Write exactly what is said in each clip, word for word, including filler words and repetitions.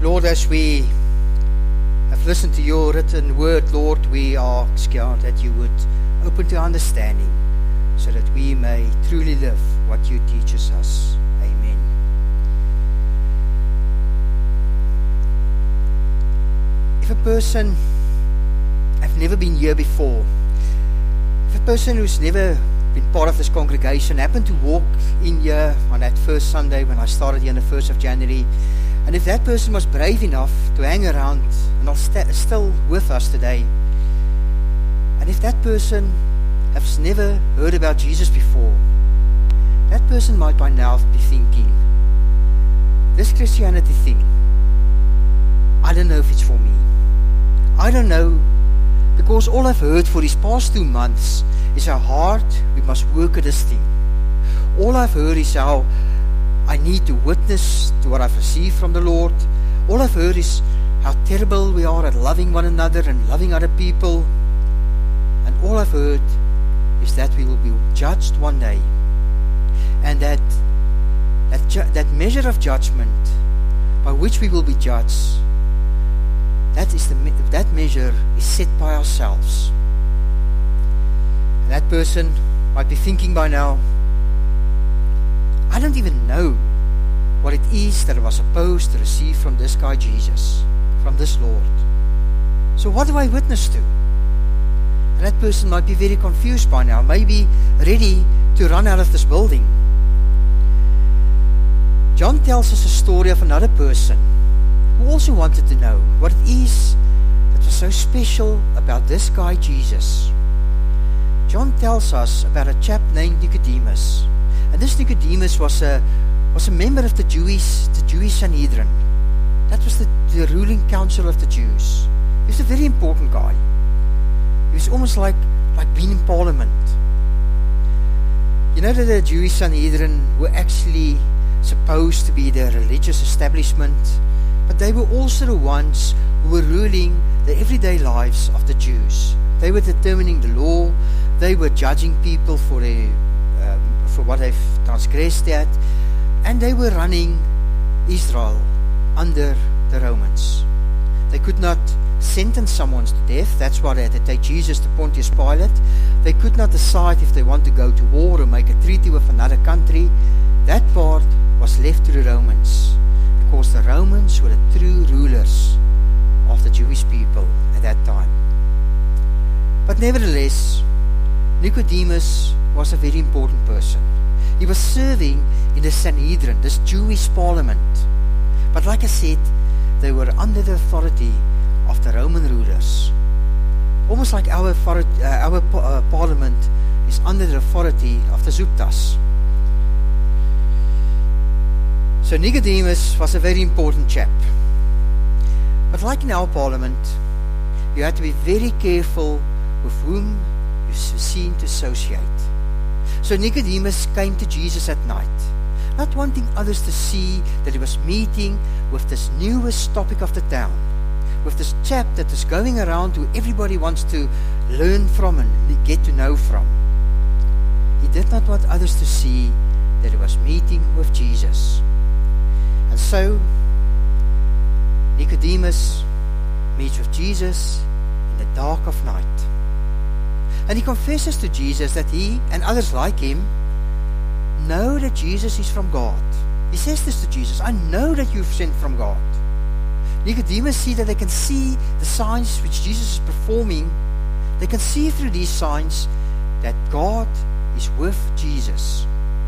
Lord, as we have listened to your written word, Lord, we ask God that you would open to understanding so that we may truly live what you teaches us. Amen. If a person have never been here before, if a person who's never been part of this congregation happened to walk in here on that first Sunday when I started here on the first of January, and if that person was brave enough to hang around and are st- still with us today, and if that person has never heard about Jesus before, that person might by now be thinking, this Christianity thing, I don't know if it's for me. I don't know, because all I've heard for these past two months is how hard we must work at this thing. All I've heard is how I need to witness to what I've received from the Lord. All I've heard is how terrible we are at loving one another and loving other people. And all I've heard is that we will be judged one day. And that that, ju- that measure of judgment by which we will be judged, that is the me- that measure is set by ourselves. And that person might be thinking by now, I don't even know what it is that I was supposed to receive from this guy Jesus, from this Lord. So what do I witness to? And that person might be very confused by now, maybe ready to run out of this building. John tells us a story of another person who also wanted to know what it is that was so special about this guy Jesus. John tells us about a chap named Nicodemus. And this Nicodemus was a was a member of the Jewish the Jewish Sanhedrin. That was the, the ruling council of the Jews. He was a very important guy. He was almost like, like being in parliament. You know that the Jewish Sanhedrin were actually supposed to be the religious establishment, but they were also the ones who were ruling the everyday lives of the Jews. They were determining the law. They were judging people for their, um, for what they've transgressed at, and they were running Israel under the Romans. They could not sentence someone to death. That's why they had to take Jesus to Pontius Pilate. They could not decide if they want to go to war or make a treaty with another country. That part was left to the Romans, because the Romans were the true rulers of the Jewish people at that time. But nevertheless, Nicodemus was a very important person. He was serving in the Sanhedrin, this Jewish parliament. But like I said, they were under the authority of the Roman rulers. Almost like our, uh, our uh, parliament is under the authority of the Zuptas. So Nicodemus was a very important chap. But like in our parliament, you had to be very careful with whom you seem to associate. So Nicodemus came to Jesus at night, not wanting others to see that he was meeting with this newest topic of the town, with this chap that is going around who everybody wants to learn from and get to know from. He did not want others to see that he was meeting with Jesus. And so Nicodemus meets with Jesus in the dark of night. And he confesses to Jesus that he and others like him know that Jesus is from God. He says this to Jesus, I know that you've sent from God. Nicodemus see that they can see the signs which Jesus is performing. They can see through these signs that God is with Jesus.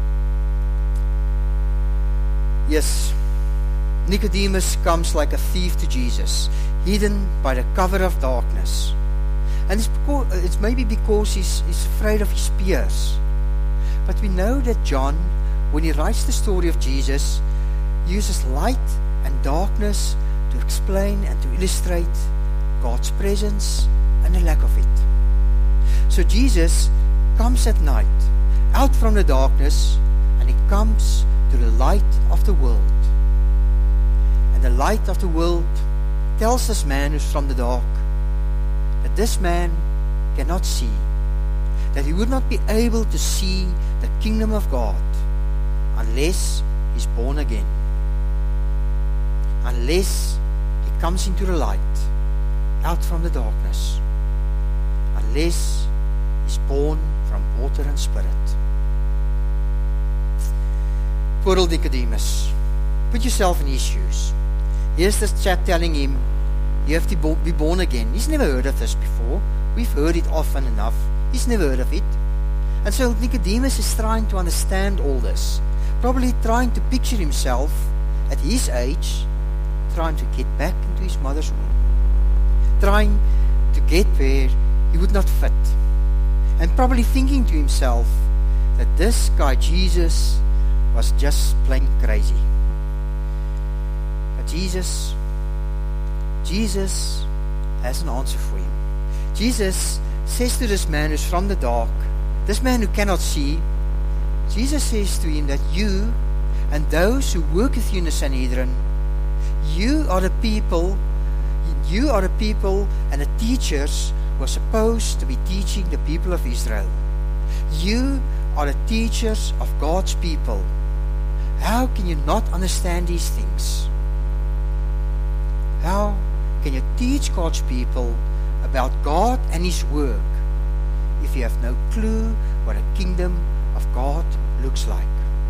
Yes, Nicodemus comes like a thief to Jesus, hidden by the cover of darkness. And it's, because, it's maybe because he's, he's afraid of his peers. But we know that John, when he writes the story of Jesus, uses light and darkness to explain and to illustrate God's presence and the lack of it. So Jesus comes at night, out from the darkness, and he comes to the light of the world. And the light of the world tells this man who's from the dark that this man cannot see, that he would not be able to see the kingdom of God unless he's born again, unless comes into the light, out from the darkness, unless he's born from water and spirit. Poor old Nicodemus, put yourself in his shoes. Here's this chap telling him, you have to be born again. He's never heard of this before. We've heard it often enough. He's never heard of it. And so Nicodemus is trying to understand all this, probably trying to picture himself at his age, trying to get back into his mother's womb, trying to get where he would not fit, and probably thinking to himself that this guy Jesus was just plain crazy. But Jesus, Jesus has an answer for him. Jesus says to this man who's from the dark, this man who cannot see, Jesus says to him that you and those who work with you in the Sanhedrin, you are the people, you are the people and the teachers who are supposed to be teaching the people of Israel. You are the teachers of God's people. How can you not understand these things? How can you teach God's people about God and His work if you have no clue what a kingdom of God looks like?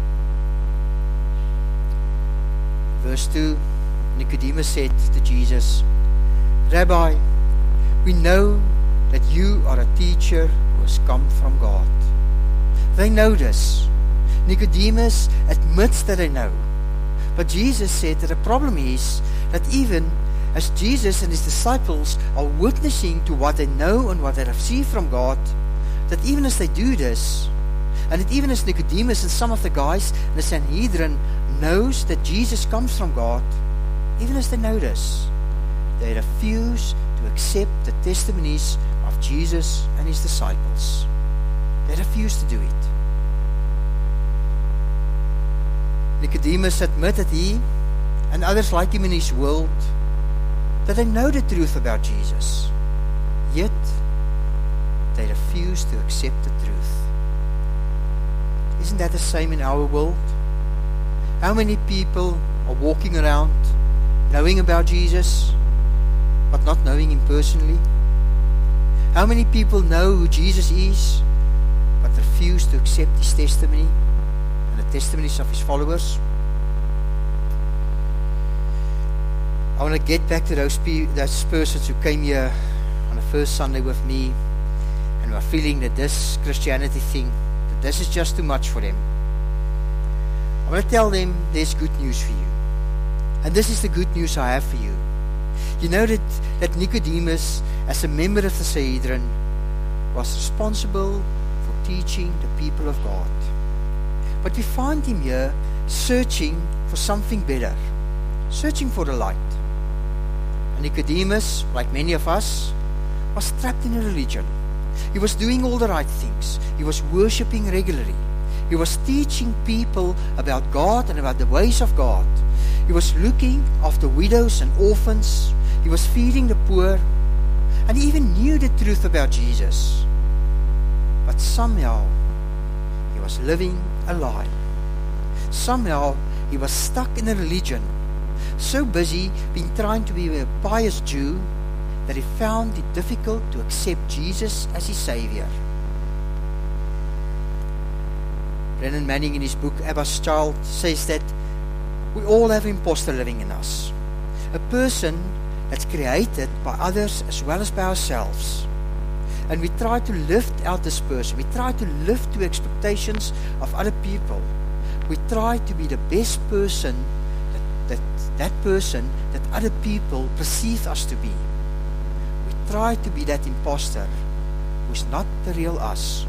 Verse two, Nicodemus said to Jesus, Rabbi, we know that you are a teacher who has come from God. They know this. Nicodemus admits that they know. But Jesus said that the problem is that even as Jesus and His disciples are witnessing to what they know and what they have received from God, that even as they do this, and that even as Nicodemus and some of the guys in the Sanhedrin knows that Jesus comes from God, even as they know this, they refuse to accept the testimonies of Jesus and His disciples. They refuse to do it. Nicodemus admitted he and others like him in his world that they know the truth about Jesus, yet they refuse to accept the truth. Isn't that the same in our world? How many people are walking around knowing about Jesus but not knowing Him personally? How many people know who Jesus is but refuse to accept His testimony and the testimonies of His followers? I want to get back to those, pe- those persons who came here on the first Sunday with me and were feeling that this Christianity thing, that this is just too much for them. I want to tell them there's good news for you. And this is the good news I have for you. You know that, that Nicodemus, as a member of the Sanhedrin, was responsible for teaching the people of God. But we find him here searching for something better, searching for the light. And Nicodemus, like many of us, was trapped in a religion. He was doing all the right things. He was worshipping regularly. He was teaching people about God and about the ways of God. He was looking after widows and orphans. He was feeding the poor. And he even knew the truth about Jesus. But somehow, he was living a lie. Somehow, he was stuck in a religion, so busy being trying to be a pious Jew that he found it difficult to accept Jesus as his Savior. Brennan Manning in his book Abba's Child says that we all have imposter living in us. A person that's created by others as well as by ourselves. And we try to lift out this person. We try to live to expectations of other people. We try to be the best person that that, that person that other people perceive us to be. We try to be that imposter who's not the real us.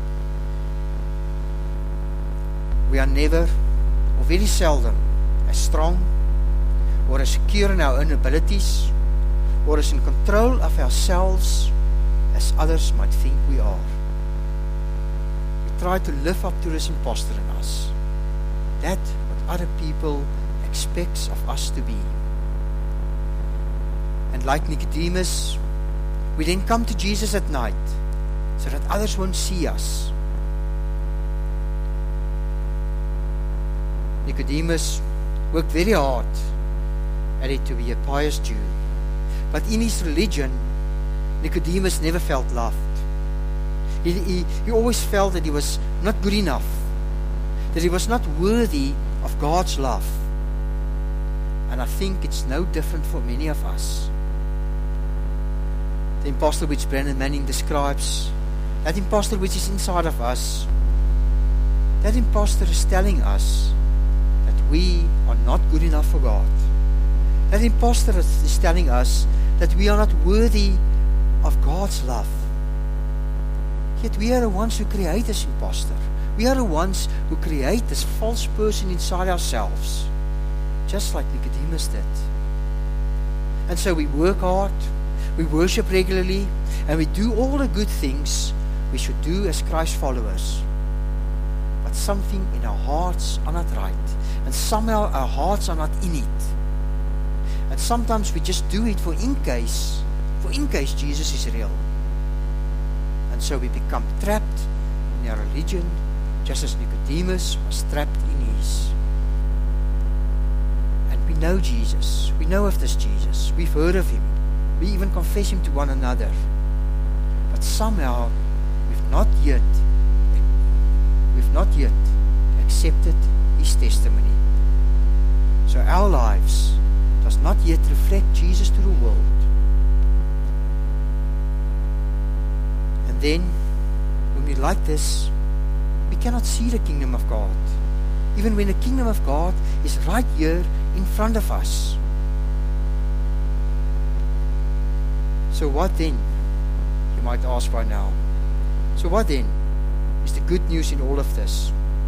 We are never, or very seldom, as strong or as secure in our own abilities or as in control of ourselves as others might think we are. We try to live up to this imposter in us. That what other people expects of us to be. And like Nicodemus, we then come to Jesus at night so that others won't see us. Nicodemus worked very hard married to be a pious Jew. But in his religion, Nicodemus never felt loved. He, he, he always felt that he was not good enough, that he was not worthy of God's love. And I think it's no different for many of us. The imposter which Brennan Manning describes, that imposter which is inside of us, that imposter is telling us that we are not good enough for God. That imposter is telling us that we are not worthy of God's love. Yet we are the ones who create this imposter. We are the ones who create this false person inside ourselves, just like Nicodemus did. And so we work hard, we worship regularly, and we do all the good things we should do as Christ followers. But something in our hearts are not right, and somehow our hearts are not in it. And sometimes we just do it for in case, for in case Jesus is real. And so we become trapped in our religion, just as Nicodemus was trapped in his. And we know Jesus. We know of this Jesus. We've heard of him. We even confess him to one another. But somehow we've not yet, we've not yet accepted his testimony. So our lives does not yet reflect Jesus to the world. And then, when we like this, we cannot see the kingdom of God, even when the kingdom of God is right here in front of us. So what then? You might ask right now. So what then is the good news in all of this?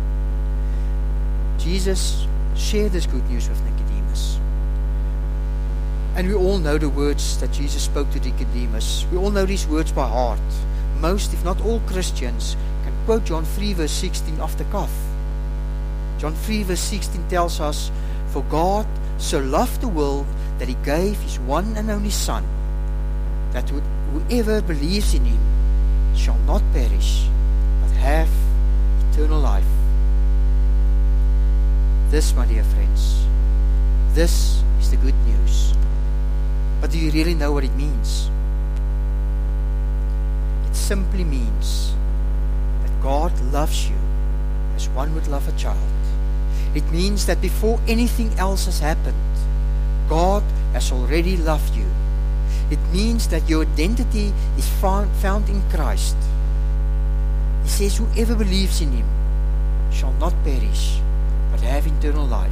Jesus shared this good news with Nicodemus. And we all know the words that Jesus spoke to Nicodemus. We all know these words by heart. Most, if not all Christians, can quote John three verse sixteen off the cuff. John three verse sixteen tells us, "For God so loved the world that he gave his one and only Son, that whoever believes in him shall not perish, but have eternal life." This, my dear friends, this is the good news. But do you really know what it means? It simply means that God loves you as one would love a child. It means that before anything else has happened, God has already loved you. It means that your identity is found, found in Christ. He says, whoever believes in him shall not perish, but have eternal life.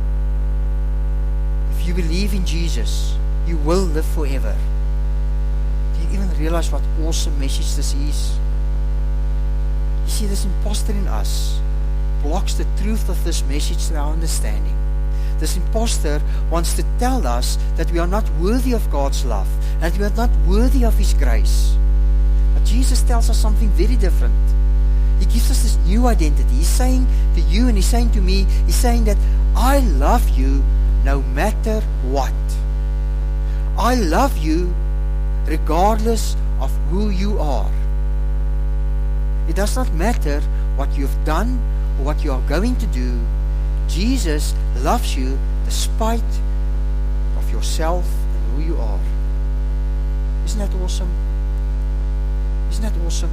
If you believe in Jesus, you will live forever. Do you even realize what awesome message this is? You see, this imposter in us blocks the truth of this message to our understanding. This imposter wants to tell us that we are not worthy of God's love, that we are not worthy of his grace. But Jesus tells us something very different. He gives us this new identity. He's saying to you and he's saying to me, he's saying that I love you no matter what. I love you regardless of who you are. It does not matter what you've done or what you are going to do. Jesus loves you despite of yourself and who you are. Isn't that awesome? Isn't that awesome?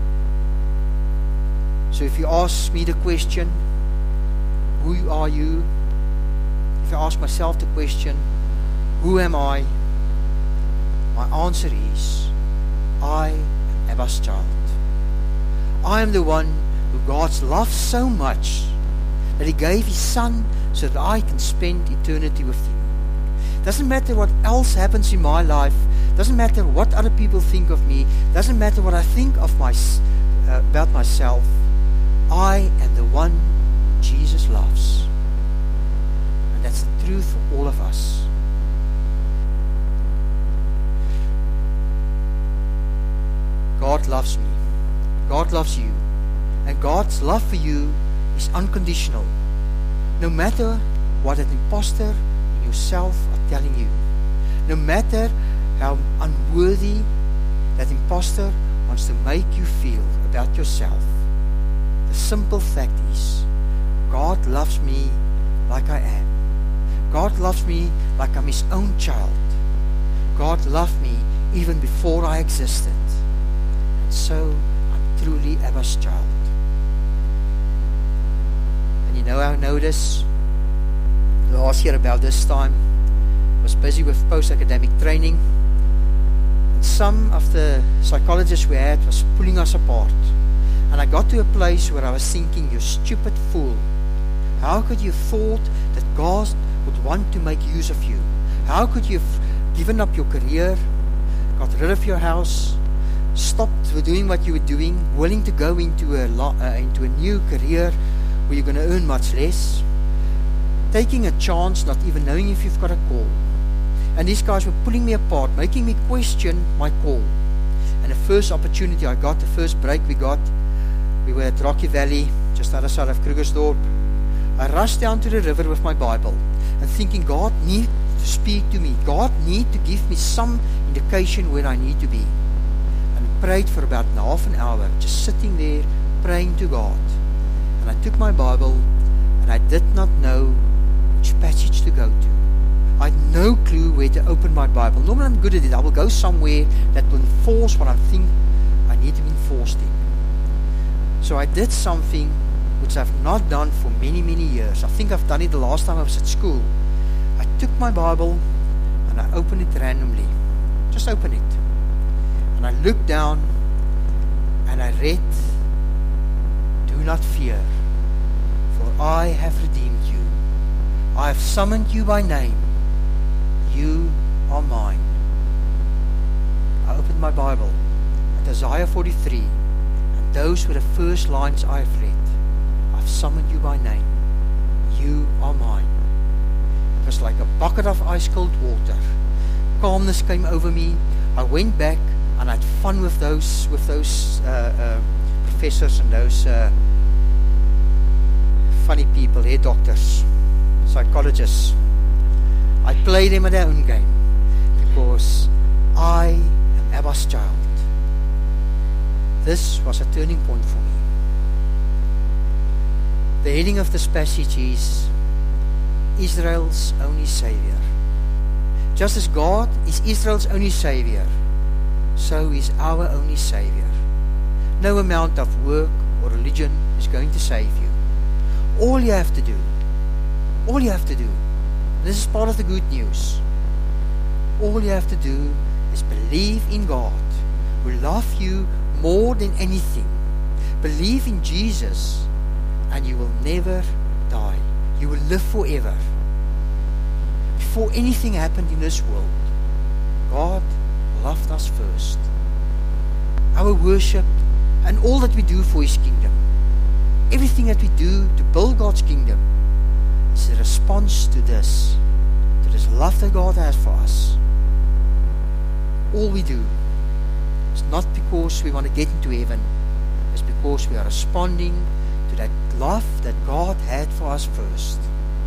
So if you ask me the question, who are you? If I ask myself the question, who am I? My answer is, I am Abba's child. I am the one who God loves so much that he gave his Son so that I can spend eternity with him. Doesn't matter what else happens in my life, doesn't matter what other people think of me, doesn't matter what I think of my, uh, about myself, I am the one Jesus loves. And that's the truth for all of us. God loves me. God loves you. And God's love for you is unconditional. No matter what an imposter in yourself are telling you. No matter how unworthy that imposter wants to make you feel about yourself. The simple fact is, God loves me like I am. God loves me like I'm His own child. God loved me even before I existed. And so I'm truly Abba's child. And you know how I know this? Last year about this time, I was busy with post-academic training. And some of the psychologists we had was pulling us apart. And I got to a place where I was thinking, you stupid fool. How could you have thought that God would want to make use of you? How could you have given up your career, got rid of your house, stopped doing what you were doing, willing to go into a, lo- uh, into a new career where you're going to earn much less, taking a chance, not even knowing if you've got a call. And these guys were pulling me apart, making me question my call. And the first opportunity I got, the first break we got, we were at Rocky Valley, just outside of Krugersdorp. I rushed down to the river with my Bible and thinking, God needs to speak to me. God needs to give me some indication where I need to be. And I prayed for about a half an hour, just sitting there praying to God. And I took my Bible and I did not know which passage to go to. I had no clue where to open my Bible. Normally I'm good at it. I will go somewhere that will enforce what I think I need to be enforced in. So I did something which I've not done for many, many years. I think I've done it the last time I was at school. I took my Bible and I opened it randomly. Just open it. And I looked down and I read, "Do not fear, for I have redeemed you. I have summoned you by name. You are mine." I opened my Bible at Isaiah forty-three, and those were the first lines I have read. I've summoned you by name. You are mine. It was like a bucket of ice-cold water. Calmness came over me. I went back and I had fun with those with those uh, uh, professors and those uh, funny people, hair doctors, psychologists. I played them in their own game because I am Abba's child. This was a turning point for me. The heading of this passage is Israel's only Savior. Just as God is Israel's only Savior, so is our only Savior. No amount of work or religion is going to save you. All you have to do, all you have to do, and this is part of the good news, all you have to do is believe in God, who loves you more than anything. Believe in Jesus, and you will never die. You will live forever. Before anything happened in this world, God loved us first. Our worship and all that we do for His kingdom, everything that we do to build God's kingdom, is a response to this, to this love that God has for us. All we do is not because we want to get into heaven, it's because we are responding to that love that God had for us first.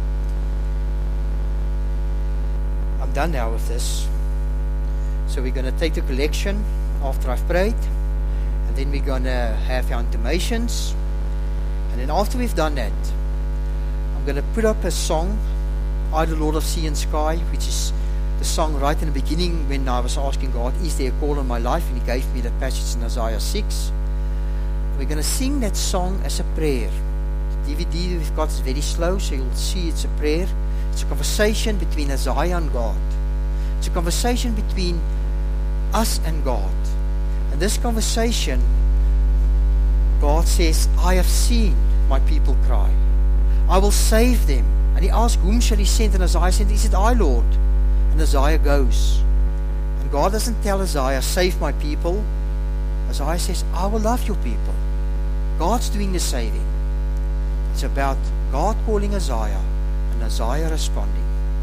I'm done now with this. So we're going to take the collection after I've prayed, and then we're going to have our intimations, and then after we've done that, I'm going to put up a song, I the Lord of Sea and Sky, which is the song right in the beginning when I was asking God, is there a call on my life? And He gave me that passage in Isaiah six. We're going to sing that song as a prayer. The D V D we've got is very slow, so you'll see it's a prayer. It's a conversation between Isaiah and God. It's a conversation between us and God. And this conversation, God says, I have seen my people cry. I will save them. And He asked, whom shall He send? And Isaiah said, He said, I, Lord. And Isaiah goes. And God doesn't tell Isaiah, save my people. Isaiah says, I will love your people. God's doing the saving. It's about God calling Isaiah and Isaiah responding.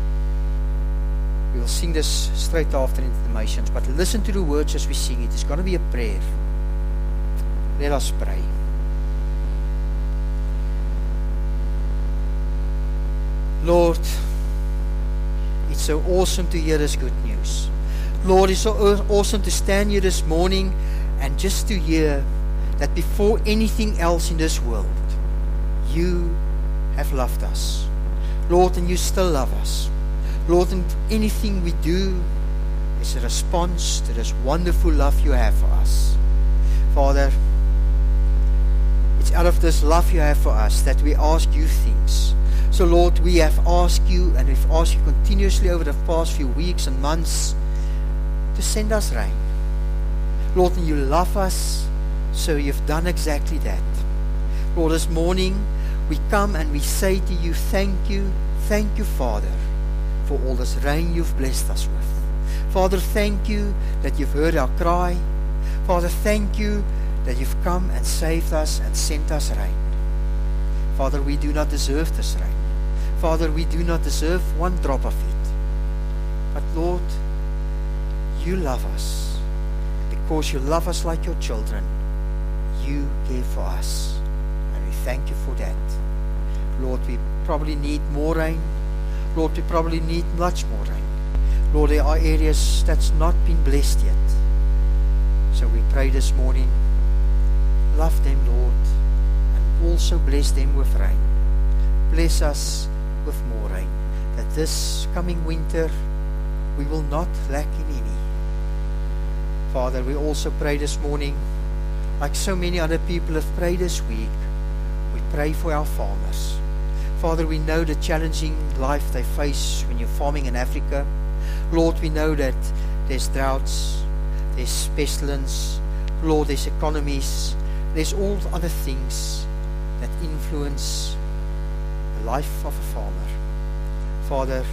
We will sing this straight after intimations, but listen to the words as we sing it. It's going to be a prayer. Let us pray. Lord, it's so awesome to hear this good news. Lord, it's so awesome to stand here this morning and just to hear that before anything else in this world, You have loved us. Lord, and You still love us. Lord, in anything we do is a response to this wonderful love you have for us. Father, it's out of this love you have for us that we ask you things. So Lord, we have asked you, and we've asked you continuously over the past few weeks and months to send us rain. Lord, and you love us, so you've done exactly that. Lord, this morning we come and we say to you, thank you, thank you, Father, for all this rain you've blessed us with. Father, thank you that you've heard our cry. Father, thank you that you've come and saved us and sent us rain. Father, we do not deserve this rain. Father, we do not deserve one drop of it. But Lord, you love us. Because you love us like your children, you care for us. And we thank you for that. Lord, we probably need more rain. Lord, we probably need much more rain. Lord, there are areas that's not been blessed yet. So we pray this morning, love them, Lord, and also bless them with rain. Bless us with more rain, that this coming winter we will not lack in any. Father, we also pray this morning, like so many other people have prayed this week, we pray for our farmers. Father, we know the challenging life they face when you're farming in Africa. Lord, we know that there's droughts, there's pestilence, Lord, there's economies, there's all other things that influence the life of a farmer. Father,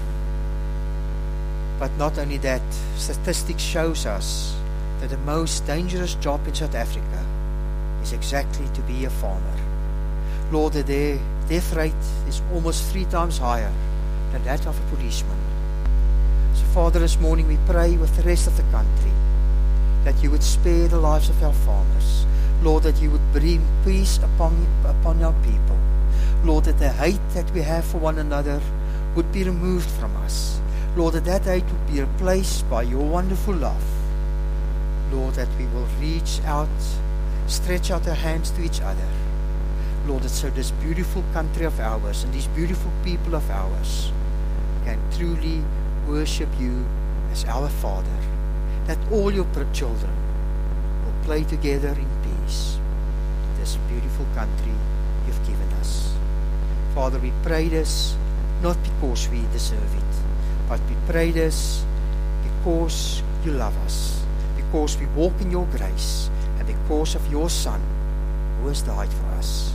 but not only that, statistics shows us that the most dangerous job in South Africa is exactly to be a farmer. Lord, that their death rate is almost three times higher than that of a policeman. So Father, this morning we pray with the rest of the country that you would spare the lives of our farmers. Lord, that you would bring peace upon, upon our people. Lord, that the hate that we have for one another would be removed from us. Lord, that that hate would be replaced by your wonderful love. Lord, that we will reach out, stretch out our hands to each other. Lord, that so this beautiful country of ours and these beautiful people of ours can truly worship you as our Father. That all your children will play together in peace in this beautiful country you've given us. Father, we pray this not because we deserve it, but we pray this because you love us, because we walk in your grace, and because of your Son who has died for us.